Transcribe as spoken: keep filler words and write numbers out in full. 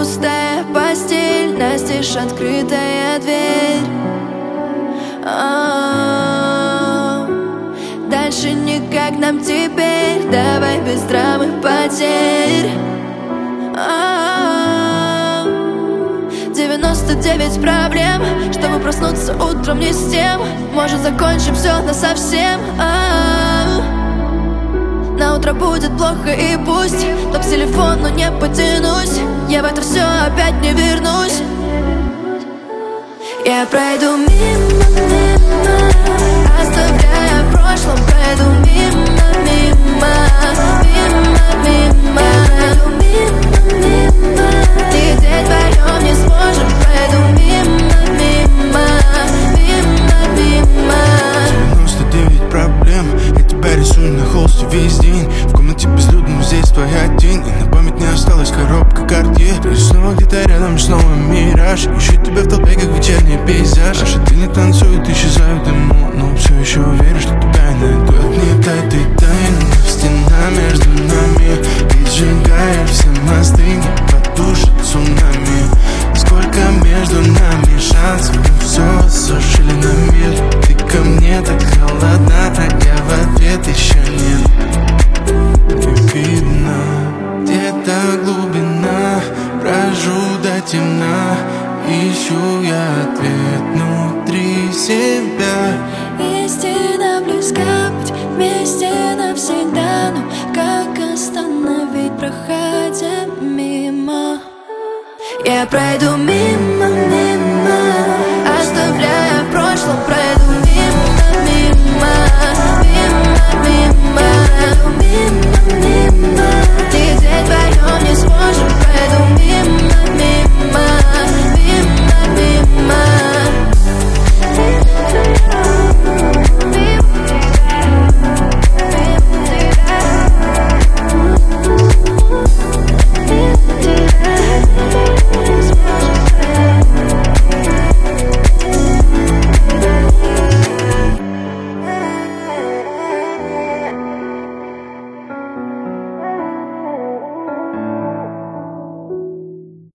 пустая постель, настежь открытая дверь. А-а-а. Дальше никак нам теперь, давай без драмы потерь. А-а-а. девяносто девять проблем, чтобы проснуться утром не с тем. Может, закончим все насовсем. А-а-а. На утро будет плохо и пусть, то к телефону не потянусь. Я в это все опять не вернусь. Я пройду мимо, мимо, оставляя в прошлом. Пройду мимо, мимо, мимо, мимо. Пройду мимо, мимо, лететь вдвоем не сможем. Пройду мимо, мимо, мимо, мимо. девяносто девять проблем, я тебя рисую на холсте весь день. В комнате безлюдно, здесь твоя тень. И на память не осталась коробка Cartier. Ты снова где-то рядом, снова мираж. Ищу тебя в толпе, как вечерний пейзаж. А шатыни танцуют, исчезают в дыму, но все еще уверен, что тебя найду. Отметай ты тайну, стена между нами, и сжигаешь все мосты, не потушит цунами. Сколько между нами шансов, мы все сушили на мель. Ты ко мне так холодна, а я в ответ еще нет. Не видно, где-то глубина, брожу до темна, ищу я ответ внутри себя. Истина близка, быть вместе навсегда. Но как остановить, проходя мимо? Я пройду мимо, мимо, оставляя в прошлом. Пройду